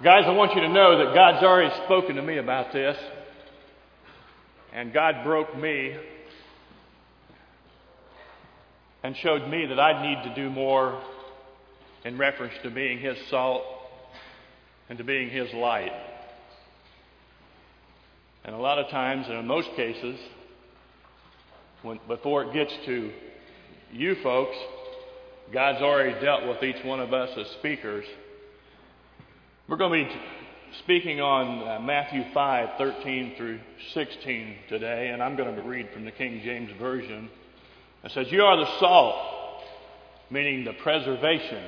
Guys, I want you to know that God's already spoken to me about this. And God broke me and showed me that I need to do more in reference to being His salt and to being His light. And a lot of times, and in most cases, before it gets to you folks, God's already dealt with each one of us as speakers. We're going to be speaking on Matthew 5:13 through 16 today, and I'm going to read from the King James Version. It says, "You are the salt," meaning the preservation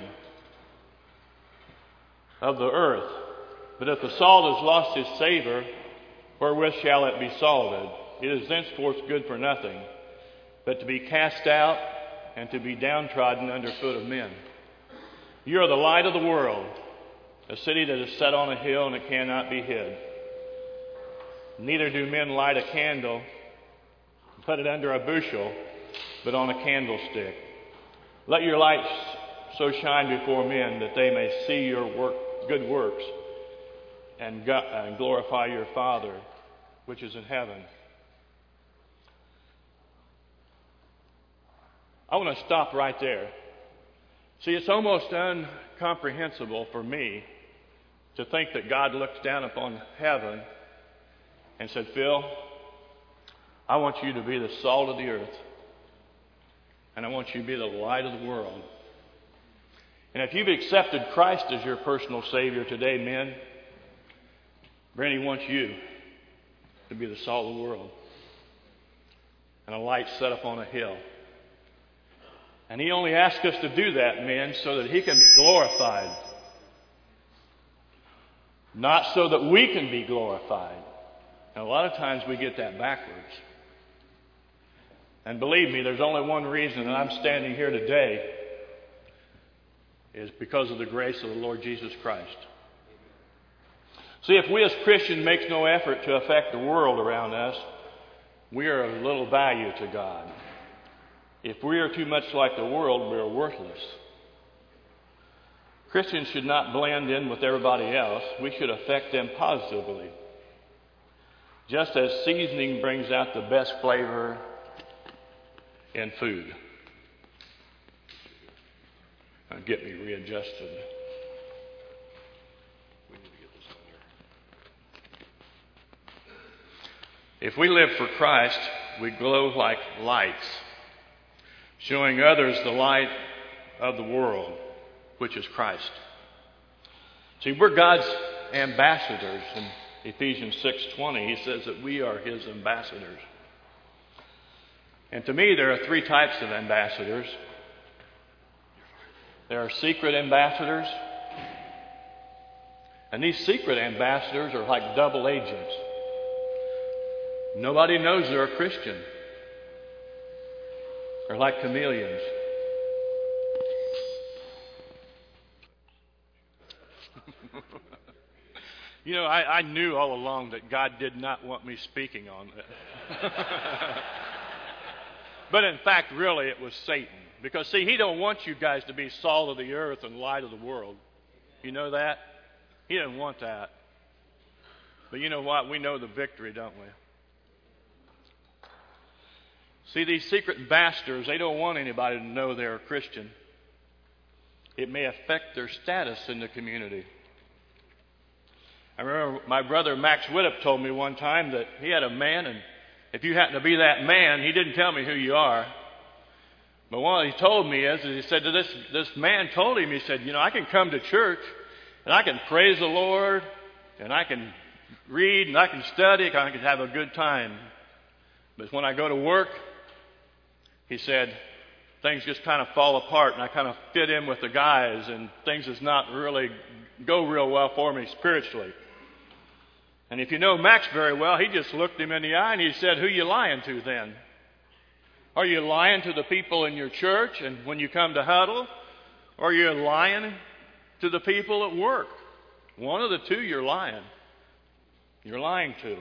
of the earth. "But if the salt has lost its savor, wherewith shall it be salted? It is thenceforth good for nothing, but to be cast out and to be downtrodden under foot of men. You are the light of the world. A city that is set on a hill and it cannot be hid. Neither do men light a candle and put it under a bushel, but on a candlestick. Let your light so shine before men that they may see your good works and glorify your Father which is in heaven." I want to stop right there. See, it's almost incomprehensible for me to think that God looks down upon heaven and said, "Phil, I want you to be the salt of the earth, and I want you to be the light of the world." And if you've accepted Christ as your personal Savior today, men, Brandy wants you to be the salt of the world and a light set up on a hill. And He only asks us to do that, men, so that He can be glorified. Not so that we can be glorified. And a lot of times we get that backwards. And believe me, there's only one reason that I'm standing here today, is because of the grace of the Lord Jesus Christ. See, if we as Christians make no effort to affect the world around us, we are of little value to God. If we are too much like the world, we are worthless. Christians should not blend in with everybody else. We should affect them positively. Just as seasoning brings out the best flavor in food. Now get me readjusted. We need to get this on here. If we live for Christ, we glow like lights, showing others the light of the world, which is Christ. See, we're God's ambassadors. In Ephesians 6:20, He says that we are His ambassadors. And to me, there are three types of ambassadors. There are secret ambassadors. And these secret ambassadors are like double agents. Nobody knows they're a Christian. They're like chameleons. You know, I knew all along that God did not want me speaking on that. But in fact, really, it was Satan. Because, see, he don't want you guys to be salt of the earth and light of the world. You know that? He didn't want that. But you know what? We know the victory, don't we? See, these secret ambassadors, they don't want anybody to know they're a Christian. It may affect their status in the community. I remember my brother Max Widdop told me one time that he had a man, and if you happen to be that man, he didn't tell me who you are. But what he told me is he said to this man told him, he said, "You know, I can come to church, and I can praise the Lord, and I can read, and I can study, and I can have a good time. But when I go to work," he said, "things just kind of fall apart, and I kind of fit in with the guys, and things does not really go real well for me spiritually." And if you know Max very well, he just looked him in the eye and he said, "Who you lying to then? Are you lying to the people in your church and when you come to huddle? Or are you lying to the people at work? One of the two you're lying. You're lying to."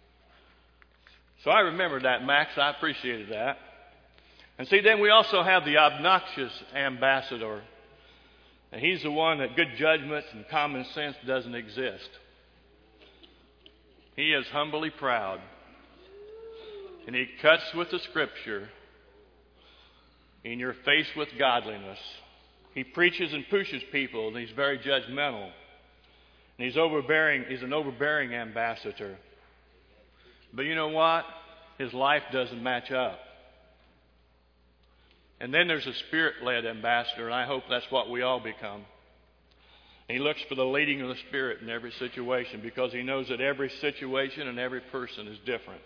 So I remembered that, Max. I appreciated that. And see, then we also have the obnoxious ambassador. And he's the one that good judgment and common sense doesn't exist. He is humbly proud. And he cuts with the Scripture in your face with godliness. He preaches and pushes people, and he's very judgmental. And he's overbearing. He's an overbearing ambassador. But you know what? His life doesn't match up. And then there's a Spirit-led ambassador, and I hope that's what we all become. He looks for the leading of the Spirit in every situation because he knows that every situation and every person is different.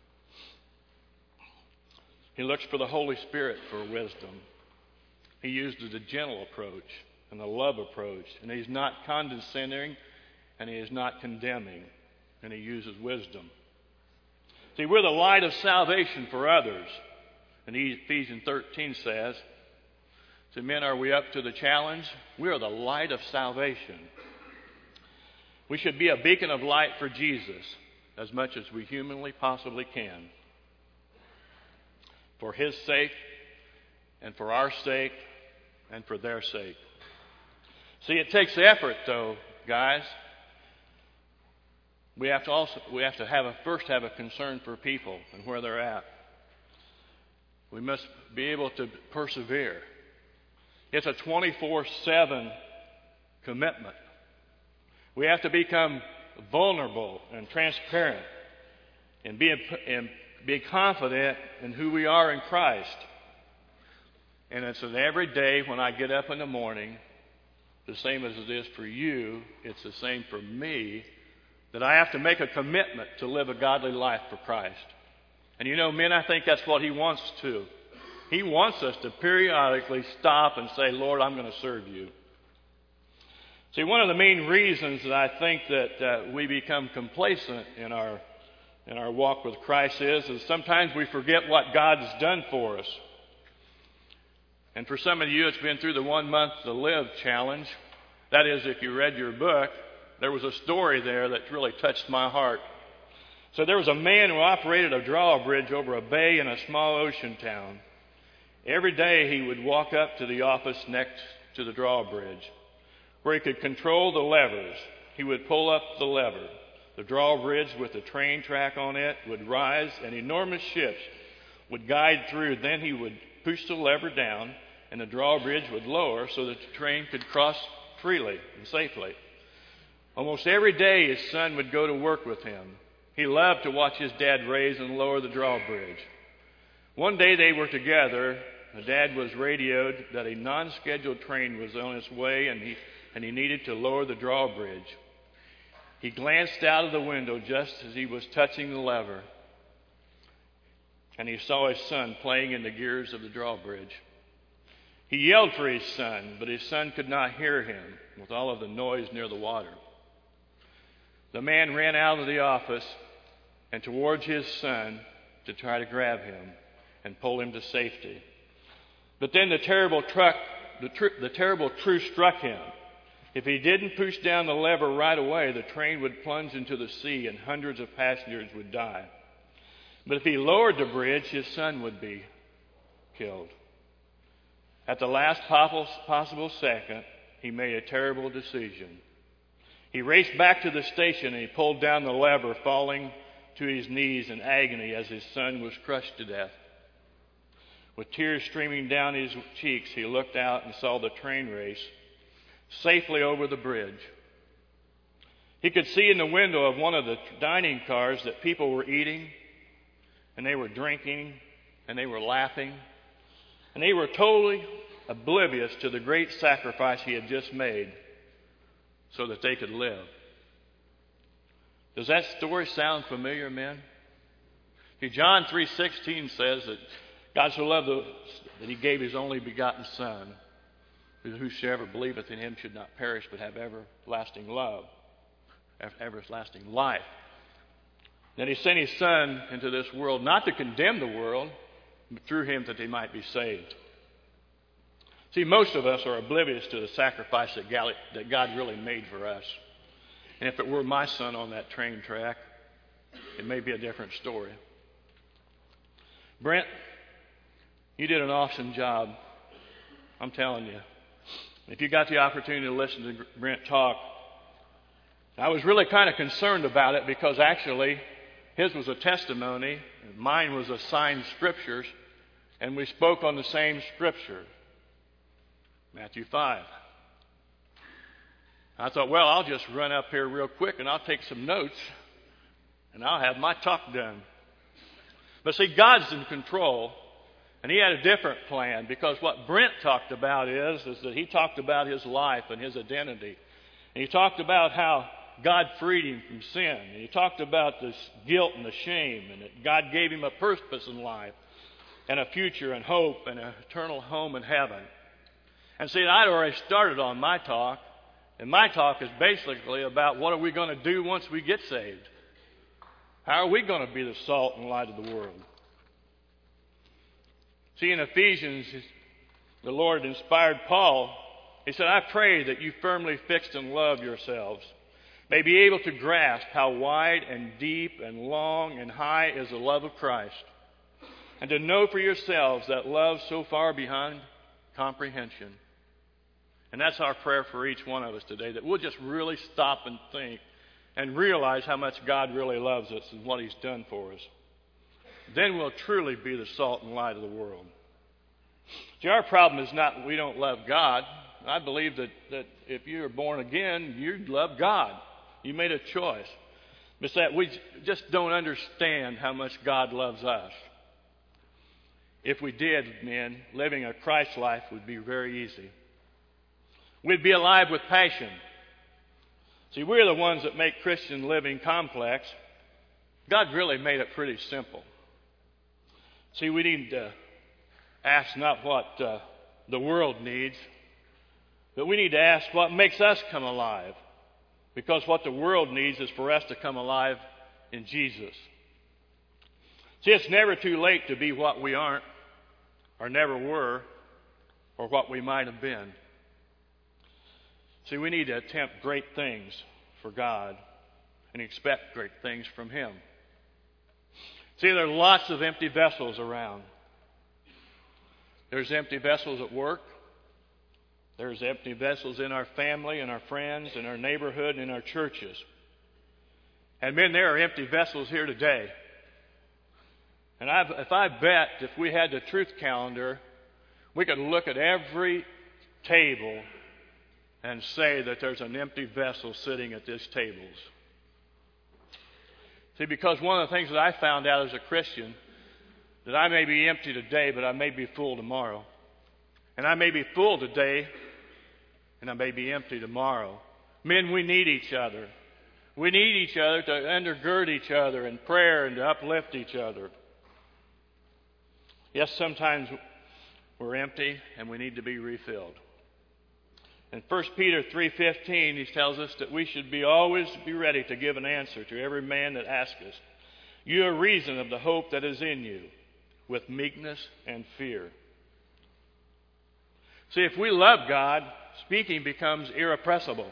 He looks for the Holy Spirit for wisdom. He uses the gentle approach and the love approach, and he's not condescending and he is not condemning, and he uses wisdom. See, we're the light of salvation for others. And Ephesians 13 says, so men, are we up to the challenge? We are the light of salvation. We should be a beacon of light for Jesus as much as we humanly possibly can. For his sake, and for our sake, and for their sake. See, it takes effort, though, guys. We have to first have a concern for people and where they're at. We must be able to persevere. It's a 24/7 commitment. We have to become vulnerable and transparent and be confident in who we are in Christ. And it's an every day when I get up in the morning, the same as it is for you, it's the same for me, that I have to make a commitment to live a godly life for Christ. And you know, men, I think that's what he wants to. He wants us to periodically stop and say, Lord, I'm going to serve you. See, one of the main reasons that I think that we become complacent in our walk with Christ is sometimes we forget what God has done for us. And for some of you, it's been through the 1 month to live challenge. That is, if you read your book, there was a story there that really touched my heart. So there was a man who operated a drawbridge over a bay in a small ocean town. Every day he would walk up to the office next to the drawbridge, where he could control the levers. He would pull up the lever. The drawbridge with the train track on it would rise, and enormous ships would guide through. Then he would push the lever down, and the drawbridge would lower so that the train could cross freely and safely. Almost every day his son would go to work with him. He loved to watch his dad raise and lower the drawbridge. One day they were together. The dad was radioed that a non-scheduled train was on its way and he needed to lower the drawbridge. He glanced out of the window just as he was touching the lever, and he saw his son playing in the gears of the drawbridge. He yelled for his son, but his son could not hear him with all of the noise near the water. The man ran out of the office and towards his son to try to grab him and pull him to safety. But then the terrible truth struck him. If he didn't push down the lever right away, the train would plunge into the sea and hundreds of passengers would die. But if he lowered the bridge, his son would be killed. At the last possible second, he made a terrible decision. He raced back to the station and he pulled down the lever, falling to his knees in agony as his son was crushed to death. With tears streaming down his cheeks, he looked out and saw the train race safely over the bridge. He could see in the window of one of the dining cars that people were eating, and they were drinking, and they were laughing, and they were totally oblivious to the great sacrifice he had just made so that they could live. Does that story sound familiar, men? See, John 3:16 says that God so loved that he gave his only begotten Son, that whosoever believeth in him should not perish but have everlasting life. Then he sent his Son into this world not to condemn the world, but through him that they might be saved. See, most of us are oblivious to the sacrifice that God really made for us. And if it were my son on that train track, it may be a different story. Brent, you did an awesome job. I'm telling you. If you got the opportunity to listen to Brent talk, I was really kind of concerned about it because actually his was a testimony, and mine was assigned scriptures, and we spoke on the same scripture, Matthew 5. I thought, well, I'll just run up here real quick and I'll take some notes and I'll have my talk done. But see, God's in control, and he had a different plan, because what Brent talked about is that he talked about his life and his identity. And he talked about how God freed him from sin. And he talked about this guilt and the shame, and that God gave him a purpose in life and a future and hope and an eternal home in heaven. And see, I'd already started on my talk, and my talk is basically about what are we going to do once we get saved? How are we going to be the salt and light of the world? See, in Ephesians, the Lord inspired Paul. He said, I pray that you firmly fixed in love yourselves may be able to grasp how wide and deep and long and high is the love of Christ, and to know for yourselves that love so far beyond comprehension. And that's our prayer for each one of us today, that we'll just really stop and think and realize how much God really loves us and what he's done for us. Then we'll truly be the salt and light of the world. See, our problem is not that we don't love God. I believe that if you are born again, you love God. You made a choice. But it's that we just don't understand how much God loves us. If we did, men, living a Christ life would be very easy. We'd be alive with passion. See, we're the ones that make Christian living complex. God really made it pretty simple. See, we need to ask not what the world needs, but we need to ask what makes us come alive. Because what the world needs is for us to come alive in Jesus. See, it's never too late to be what we aren't, or never were, or what we might have been. See, we need to attempt great things for God and expect great things from him. See, there are lots of empty vessels around. There's empty vessels at work. There's empty vessels in our family and our friends and our neighborhood and in our churches. And men, there are empty vessels here today. And if I bet if we had the truth calendar, we could look at every table and say that there's an empty vessel sitting at these tables. See, because one of the things that I found out as a Christian, that I may be empty today, but I may be full tomorrow. And I may be full today, and I may be empty tomorrow. Men, we need each other. We need each other to undergird each other in prayer and to uplift each other. Yes, sometimes we're empty and we need to be refilled. In 1 Peter 3:15, he tells us that we should always be ready to give an answer to every man that asks us. You are reason of the hope that is in you, with meekness and fear. See, if we love God, speaking becomes irrepressible.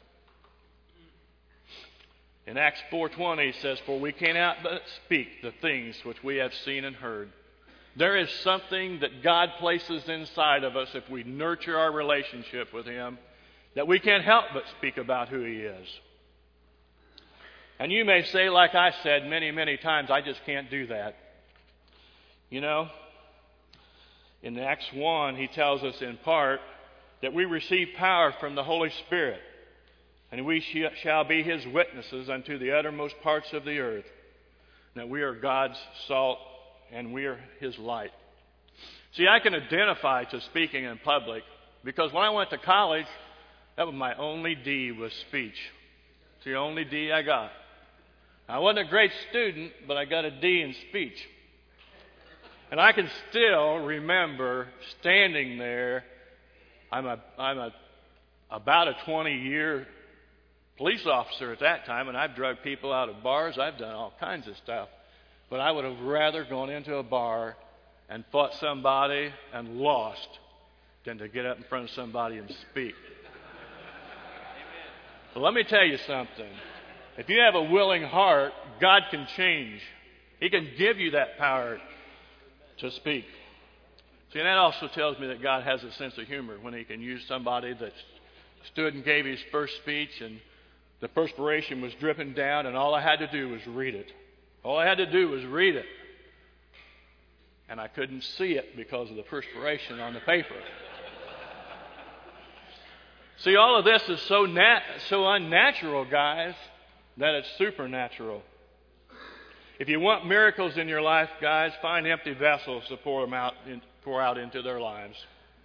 In Acts 4:20, it says, for we cannot but speak the things which we have seen and heard. There is something that God places inside of us if we nurture our relationship with him, that we can't help but speak about who he is. And you may say, like I said many, many times, I just can't do that. You know, in Acts 1, he tells us in part that we receive power from the Holy Spirit, and we shall be his witnesses unto the uttermost parts of the earth, that we are God's salt and we are his light. See, I can identify to speaking in public because when I went to college, that was my only D was speech. It's the only D I got. I wasn't a great student, but I got a D in speech. And I can still remember standing there. I'm about a 20-year police officer at that time, and I've drugged people out of bars. I've done all kinds of stuff. But I would have rather gone into a bar and fought somebody and lost than to get up in front of somebody and speak. Well, let me tell you something. If you have a willing heart, God can change. He can give you that power to speak. See, and that also tells me that God has a sense of humor when He can use somebody that stood and gave his first speech and the perspiration was dripping down and all I had to do was read it. All I had to do was read it. And I couldn't see it because of the perspiration on the paper. See, all of this is so unnatural, guys, that it's supernatural. If you want miracles in your life, guys, find empty vessels to pour out into their lives.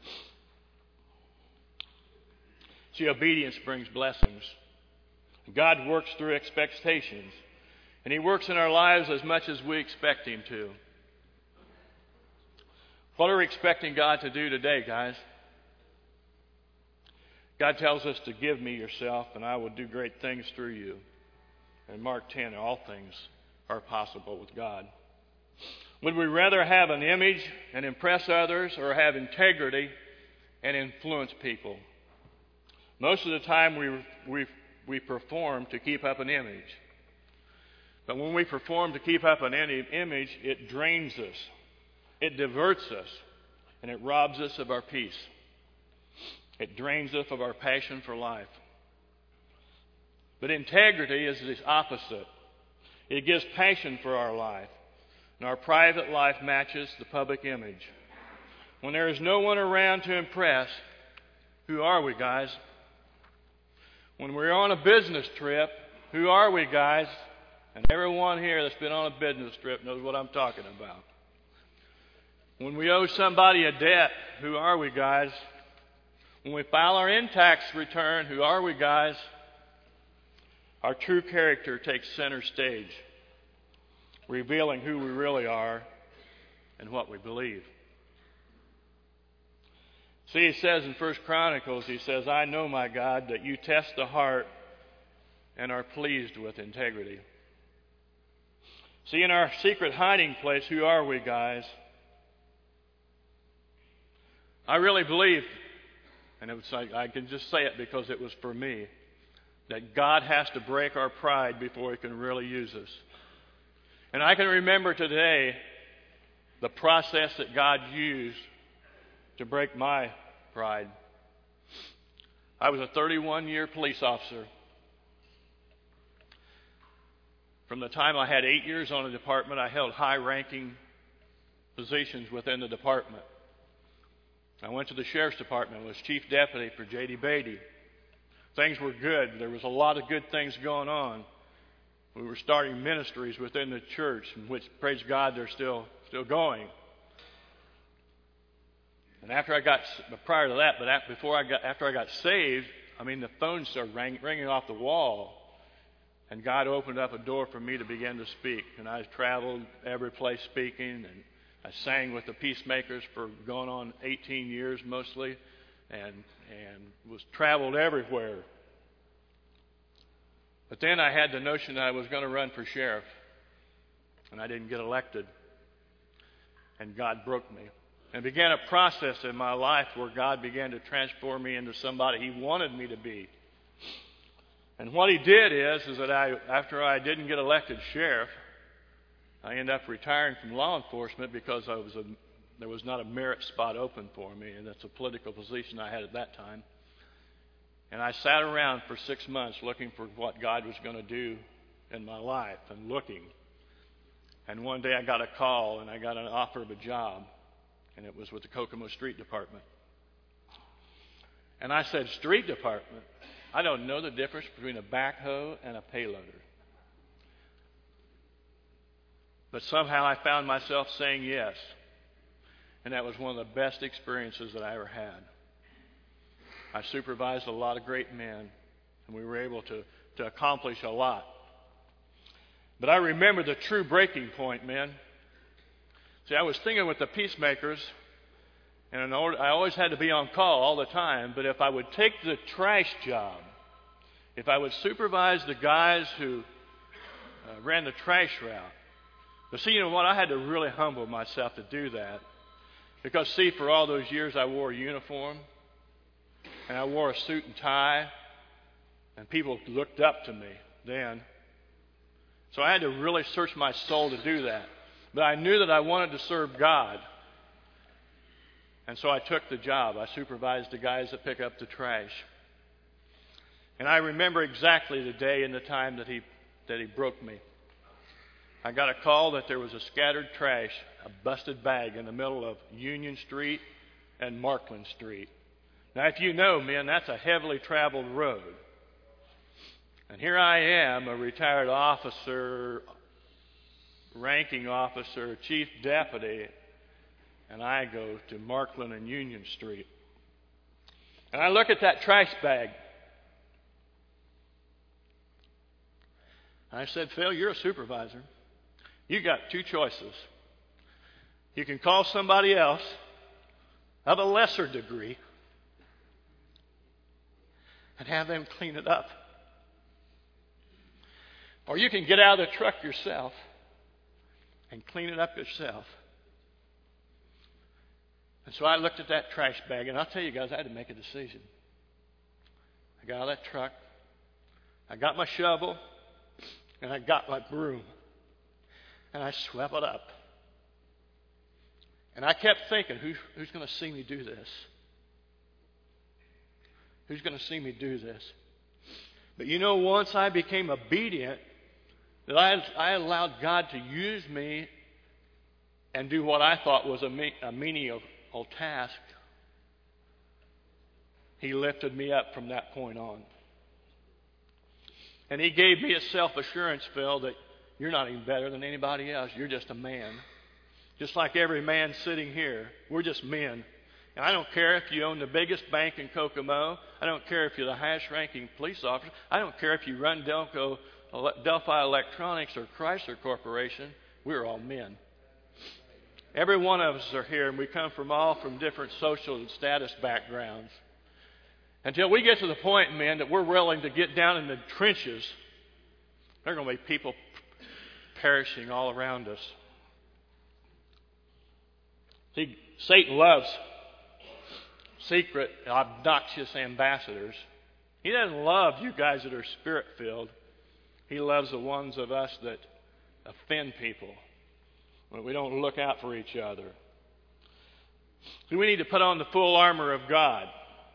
See, obedience brings blessings. God works through expectations. And He works in our lives as much as we expect Him to. What are we expecting God to do today, guys? God tells us to give me yourself and I will do great things through you. In Mark 10, all things are possible with God. Would we rather have an image and impress others or have integrity and influence people? Most of the time we perform to keep up an image. But when we perform to keep up an image, it drains us, it diverts us, and it robs us of our peace. It drains us of our passion for life. But integrity is the opposite. It gives passion for our life, and our private life matches the public image. When there is no one around to impress, who are we, guys? When we're on a business trip, who are we, guys? And everyone here that's been on a business trip knows what I'm talking about. When we owe somebody a debt, who are we, guys? When we file our in-tax return, who are we, guys? Our true character takes center stage, revealing who we really are and what we believe. See, he says in 1 Chronicles, he says, I know, my God, that you test the heart and are pleased with integrity. See, in our secret hiding place, who are we, guys? I really believe, and it was like, I can just say it because it was for me, that God has to break our pride before He can really use us. And I can remember today the process that God used to break my pride. I was a 31-year police officer. From the time I had 8 years on the department, I held high-ranking positions within the department. I went to the sheriff's department, was chief deputy for J.D. Beatty. Things were good. There was a lot of good things going on. We were starting ministries within the church, in which, praise God, they're still going. And after I got, prior to that, but after I got saved, the phones started ringing off the wall. And God opened up a door for me to begin to speak. And I traveled every place speaking, and I sang with the Peacemakers for going on 18 years mostly, and was traveled everywhere. But then I had the notion that I was going to run for sheriff, and I didn't get elected. And God broke me. And began a process in my life where God began to transform me into somebody He wanted me to be. And what He did is that after I didn't get elected sheriff, I ended up retiring from law enforcement because there was not a merit spot open for me, and that's a political position I had at that time. And I sat around for 6 months looking for what God was going to do in my life and looking. And one day I got a call and I got an offer of a job, and it was with the Kokomo Street Department. And I said, Street Department? I don't know the difference between a backhoe and a payloader. But somehow I found myself saying yes. And that was one of the best experiences that I ever had. I supervised a lot of great men, and we were able to accomplish a lot. But I remember the true breaking point, man. See, I was thinking with the Peacemakers, and I always had to be on call all the time, but if I would take the trash job, if I would supervise the guys who ran the trash route, but see, you know what? I had to really humble myself to do that. Because, see, for all those years I wore a uniform, and I wore a suit and tie, and people looked up to me then. So I had to really search my soul to do that. But I knew that I wanted to serve God. And so I took the job. I supervised the guys that pick up the trash. And I remember exactly the day and the time that he broke me. I got a call that there was a scattered trash, a busted bag in the middle of Union Street and Markland Street. Now, if you know, men, that's a heavily traveled road. And here I am, a retired officer, ranking officer, chief deputy, and I go to Markland and Union Street. And I look at that trash bag. I said, Phil, you're a supervisor. You got two choices. You can call somebody else of a lesser degree and have them clean it up. Or you can get out of the truck yourself and clean it up yourself. And so I looked at that trash bag, and I'll tell you guys, I had to make a decision. I got out of that truck, I got my shovel, and I got my broom, and I swept it up. And I kept thinking, who's going to see me do this? Who's going to see me do this? But you know, once I became obedient, that I allowed God to use me and do what I thought was a menial task, He lifted me up from that point on. And He gave me a self-assurance, Phil, that you're not even better than anybody else. You're just a man. Just like every man sitting here, we're just men. And I don't care if you own the biggest bank in Kokomo. I don't care if you're the highest-ranking police officer. I don't care if you run Delphi Electronics or Chrysler Corporation. We're all men. Every one of us are here, and we come from different social and status backgrounds. Until we get to the point, men, that we're willing to get down in the trenches, there are going to be people perishing all around us. See, Satan loves secret, obnoxious ambassadors. He doesn't love you guys that are spirit-filled. He loves the ones of us that offend people, when we don't look out for each other. So we need to put on the full armor of God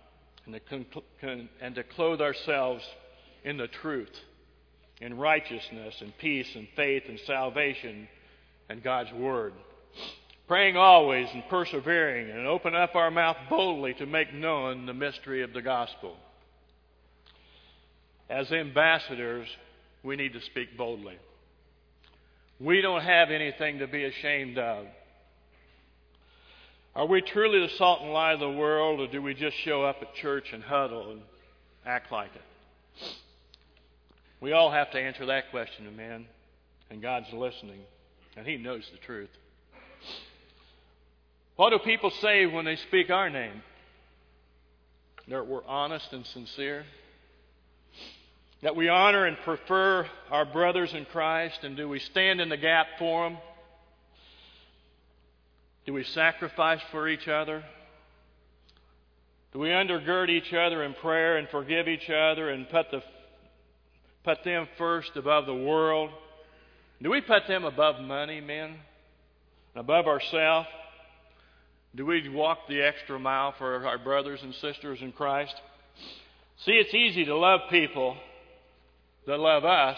and to clothe ourselves in the truth, in righteousness and peace and faith and salvation and God's Word. Praying always and persevering, and open up our mouth boldly to make known the mystery of the gospel. As ambassadors, we need to speak boldly. We don't have anything to be ashamed of. Are we truly the salt and light of the world, or do we just show up at church and huddle and act like it? We all have to answer that question, man, and God's listening, and He knows the truth. What do people say when they speak our name? That we're honest and sincere? That we honor and prefer our brothers in Christ, and do we stand in the gap for them? Do we sacrifice for each other? Do we undergird each other in prayer and forgive each other and put them first above the world? Do we put them above money, men? Above ourselves? Do we walk the extra mile for our brothers and sisters in Christ? See, it's easy to love people that love us,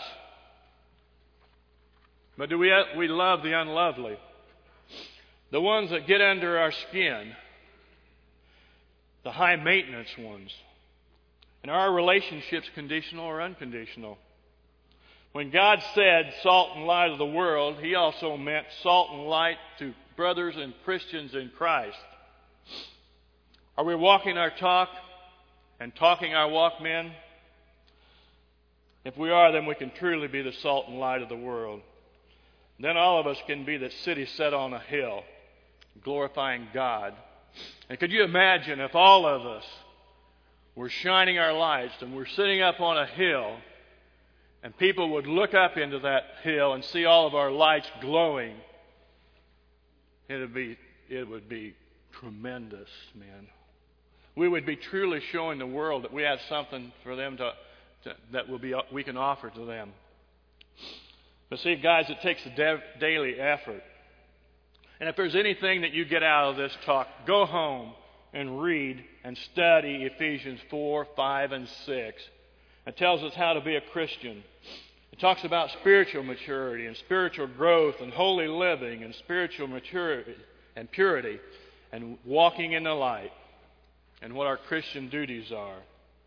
but do we love the unlovely? The ones that get under our skin, the high maintenance ones. And are our relationships conditional or unconditional? When God said salt and light of the world, He also meant salt and light to brothers and Christians in Christ. Are we walking our talk and talking our walk, men? If we are, then we can truly be the salt and light of the world. Then all of us can be the city set on a hill, glorifying God. And could you imagine if all of us were shining our lights and we're sitting up on a hill, and people would look up into that hill and see all of our lights glowing? It would be tremendous, man. We would be truly showing the world that we have something for them we can offer to them. But see, guys, it takes a daily effort. And if there's anything that you get out of this talk, go home and read and study Ephesians 4, 5, and 6. It tells us how to be a Christian. It talks about spiritual maturity and spiritual growth and holy living and spiritual maturity and purity and walking in the light and what our Christian duties are.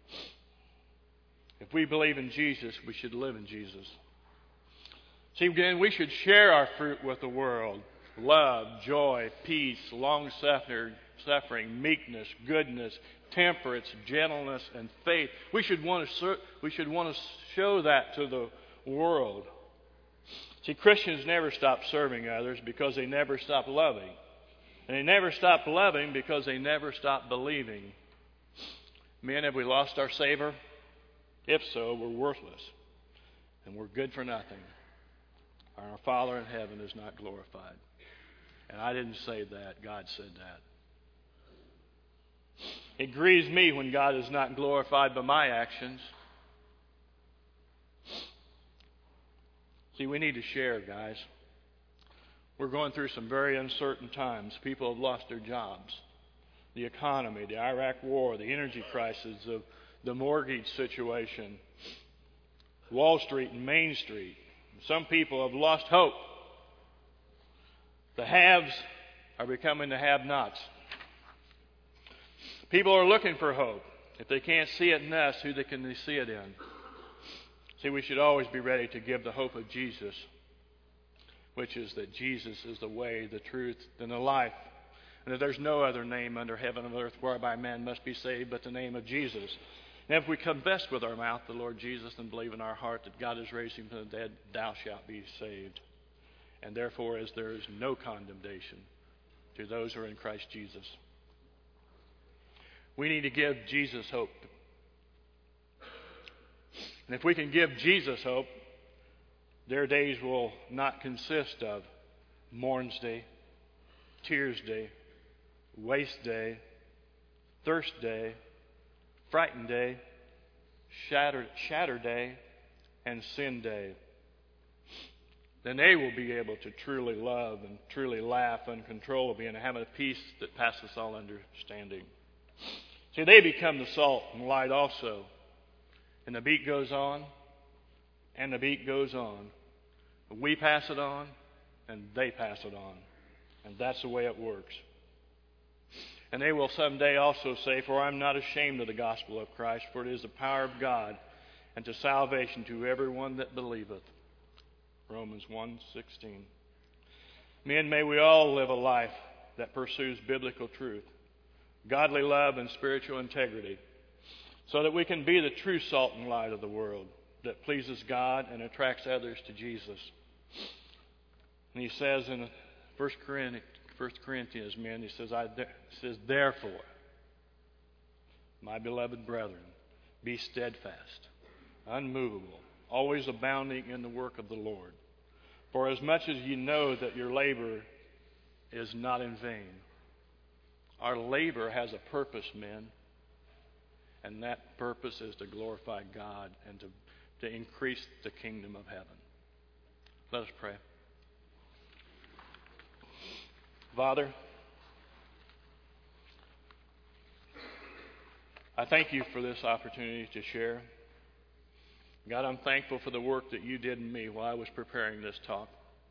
If we believe in Jesus, we should live in Jesus. See, again, we should share our fruit with the world. Love, joy, peace, long-suffering, meekness, goodness, temperance, gentleness, and faith. We should want to show that to the world. See, Christians never stop serving others because they never stop loving. And they never stop loving because they never stop believing. Men, have we lost our savor? If so, we're worthless. And we're good for nothing. Our Father in heaven is not glorified. And I didn't say that. God said that. It grieves me when God is not glorified by my actions. See, we need to share, guys. We're going through some very uncertain times. People have lost their jobs. The economy, the Iraq war, the energy crisis, the mortgage situation, Wall Street and Main Street. Some people have lost hope. The haves are becoming the have-nots. People are looking for hope. If they can't see it in us, who can they see it in? See, we should always be ready to give the hope of Jesus, which is that Jesus is the way, the truth, and the life, and that there's no other name under heaven and earth whereby man must be saved but the name of Jesus. And if we confess with our mouth the Lord Jesus and believe in our heart that God has raised him from the dead, thou shalt be saved. And therefore, as there is no condemnation to those who are in Christ Jesus. We need to give Jesus hope. And if we can give Jesus hope, their days will not consist of Mourns Day, Tears Day, Waste Day, Thirst Day, Frightened Day, Shatter Day, and Sin Day. Then they will be able to truly love and truly laugh uncontrollably and have a peace that passes all understanding. See, they become the salt and light also. And the beat goes on, and the beat goes on. We pass it on, and they pass it on. And that's the way it works. And they will someday also say, for I'm not ashamed of the gospel of Christ, for it is the power of God and to salvation to everyone that believeth. Romans 1:16. Men, may we all live a life that pursues biblical truth, godly love, and spiritual integrity, so that we can be the true salt and light of the world that pleases God and attracts others to Jesus. And he says in 1 Corinthians, men, he says, therefore, my beloved brethren, be steadfast, unmovable, always abounding in the work of the Lord. For as much as you know that your labor is not in vain. Our labor has a purpose, men. And that purpose is to glorify God and to increase the kingdom of heaven. Let us pray. Father, I thank you for this opportunity to share. God, I'm thankful for the work that you did in me while I was preparing this talk.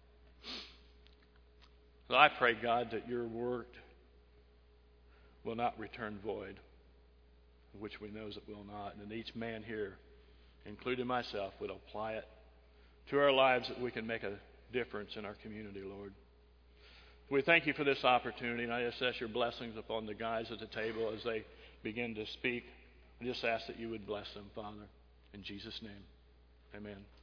So I pray, God, that your word will not return void, which we know it will not, and that each man here, including myself, would apply it to our lives that we can make a difference in our community, Lord. We thank you for this opportunity, and I just ask your blessings upon the guys at the table as they begin to speak. I just ask that you would bless them, Father. In Jesus' name, amen.